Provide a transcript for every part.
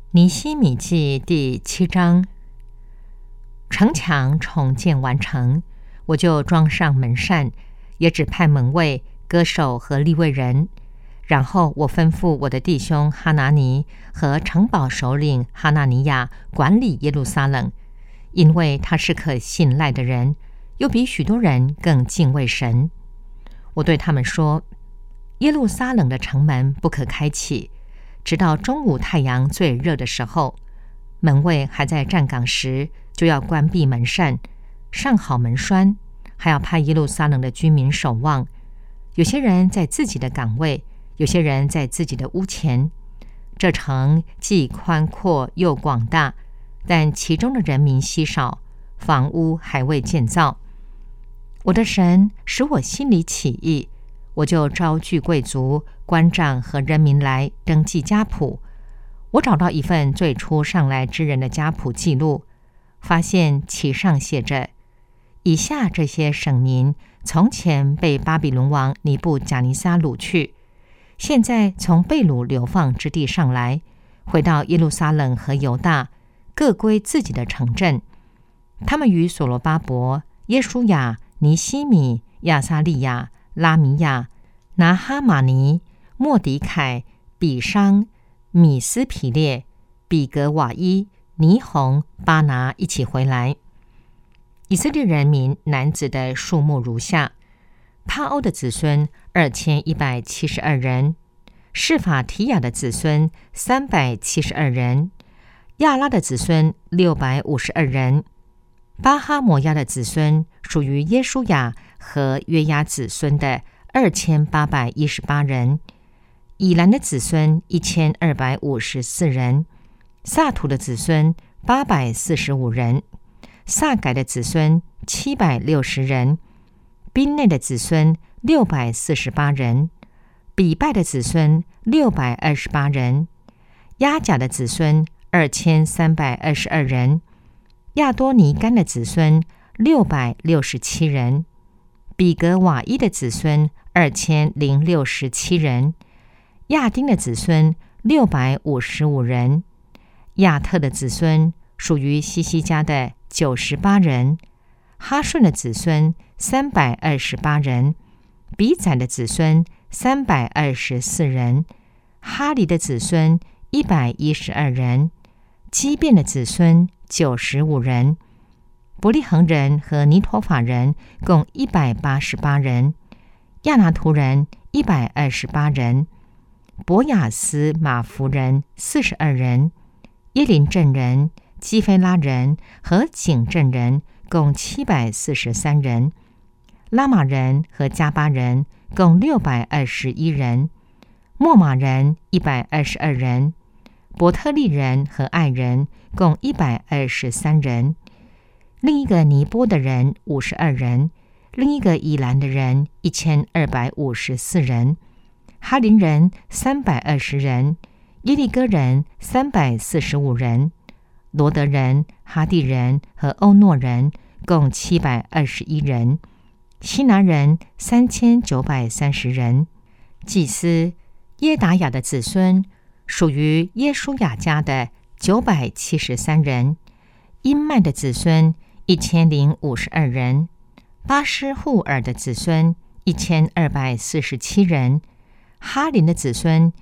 尼希米记第7章。城墙重建完成，我就装上门扇，也指派门卫、歌手和利未人。然后我吩咐我的弟兄哈拿尼和城堡首领哈纳尼亚管理耶路撒冷，因为他是可信赖的人，又比许多人更敬畏神。我对他们说，耶路撒冷的城门不可开启，直到中午太阳最热的时候。门卫还在站岗时，就要关闭门扇，上好门栓，还要派耶路撒冷的居民守望。有些人在自己的岗位，有些人在自己的屋前。这城既宽阔又广大，但其中的人民稀少，房屋还未建造。我的神使我心里起意，我就招聚贵族、官长和人民来登记家谱。我找到一份最初上来之人的家谱记录，发现其上写着：以下这些省民从前被巴比伦王尼布甲尼撒掳去，现在从被掳流放之地上来，回到耶路撒冷和犹大，各归自己的城镇。他们与所罗巴伯、耶书亚、尼希米、亚撒利亚、拉米亚、拿哈马尼、莫迪凯、比商、米斯皮列、比格瓦伊、尼宏、巴拿一起回来。以色列人民男子的数目如下：帕欧的子孙2172人，示法提亚的子孙372人，亚拉的子孙652人，巴哈摩亚的子孙属于耶书亚和约押子孙的2818人，以兰的子孙1254人，萨图的子孙845人，萨改的子孙760人，宾内的子孙648人，比拜的子孙628人，亚甲的子孙2322人，亚多尼干的子孙667人，比格瓦伊的子孙2067人，亚丁的子孙655人，亚特的子孙属于西西家的98人，哈顺的子孙328人，比宰的子孙324人，哈黎的子孙112人，基遍的子孙95人，伯利恒人和尼陀法人共188人，亚拿图人128人，伯雅斯马弗人42人，耶林镇人、基非拉人和景镇人共743人，拉玛人和加巴人共621人，莫玛人122人，伯特利人和爱人共123人，另一个尼波的人52人，另一个以兰的人1254人，哈林人320人，耶利哥人345人，罗德人、哈地人和欧诺人共721人，西拿人3930人。祭司耶达雅的子孙属于耶书亚家的973人，因麦的子孙1052人，巴施户尔的子孙1247人，哈林的子孙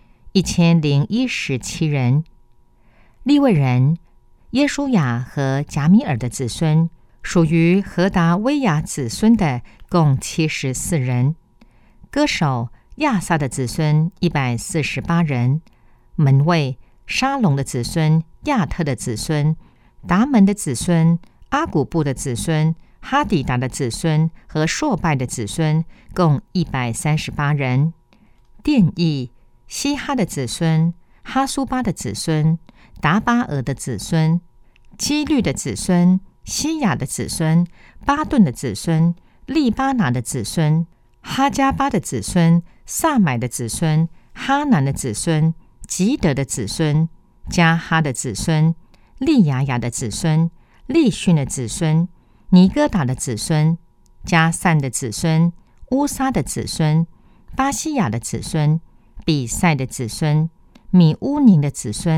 1017人。利未人耶书亚和贾米尔的子孙属于何达威亚子孙的共74人，歌手亚萨的子孙148人，门卫沙龙的子孙、亚特的子孙、达门的子孙、阿古布的子孙、哈底达的子孙和朔拜的子孙共138人，殿役希哈的子孙、哈苏巴的子孙、达巴俄的子孙、基律的子孙、西亚的子孙、巴顿的子孙、利巴拿的子孙、哈加巴的子孙、萨买的子孙、哈南的子孙、吉德的子孙、加哈的子孙、利雅雅的子孙、利逊的子孙、尼哥达的子孙、加散的子孙、乌撒的子孙、巴西亚的子孙、比赛的子孙、米乌宁的子孙、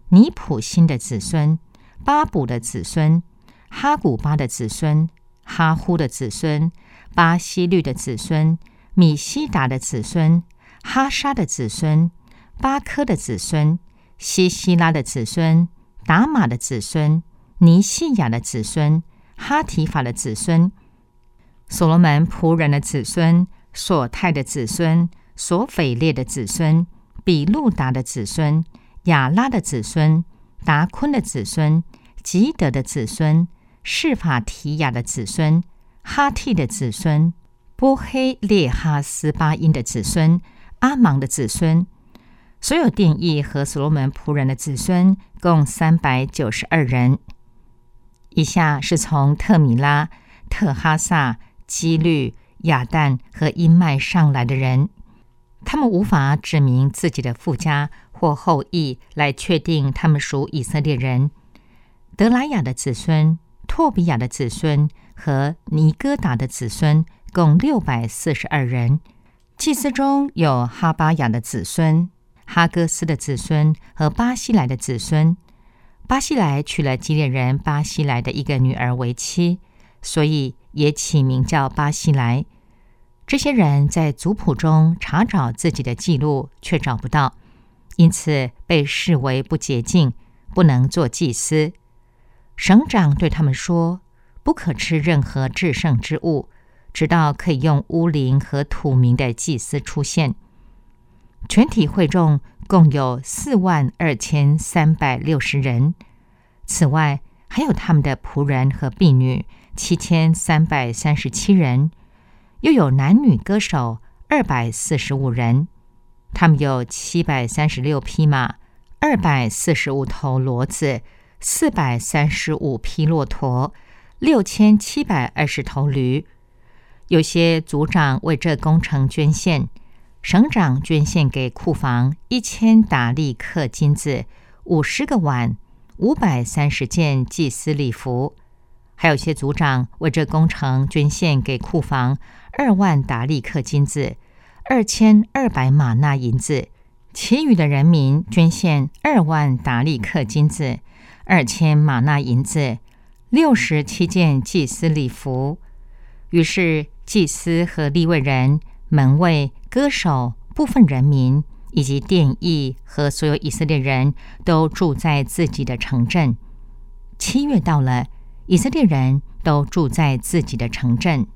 尼普辛的子孙，巴卜的子孙，哈古巴的子孙，哈呼的子孙，巴西律的子孙，米西达的子孙，哈沙的子孙，巴科的子孙，西西拉的子孙，达玛的子孙，尼西亚的子孙，哈提法的子孙，所罗门仆人的子孙，索泰的子孙，索斐列的子孙，比路达的子孙，亚拉的子孙，达昆的子孙，吉德的子孙，示法提亚的子孙，哈替的子孙，波黑列哈斯巴因的子孙，阿芒的子孙。所有殿役和所罗门仆人的子孙共392人。以下是从特米拉、特哈萨、基律、亚旦和因麦上来的人，他们无法指明自己的父家或后裔来确定他们属以色列人。德莱雅的子孙、托比亚的子孙和尼哥达的子孙共642人。祭司中有哈巴雅的子孙、哈戈斯的子孙和巴西莱的子孙。巴西莱娶了基列人巴西莱的一个女儿为妻，所以也起名叫巴西莱。这些人在族谱中查找自己的记录，却找不到，因此被视为不洁净，不能做祭司。省长对他们说，不可吃任何至圣之物，直到可以用乌灵和土名的祭司出现。全体会众共有42360人，此外还有他们的仆人和婢女7337人，又有男女歌手245人。他们有736匹马，245头骡子，435匹骆驼，6720头驴。有些族长为这工程捐献，省长捐献给库房1000达利克金子，50个碗，530件祭司礼服。还有些族长为这工程捐献给库房2万达利克金子，2200玛纳银子。其余的人民捐献2万达利克金子，2000玛纳银子，67件祭司礼服。于是祭司和利未人、门卫、歌手、部分人民以及殿役和所有以色列人都住在自己的城镇。7月到了，以色列人都住在自己的城镇。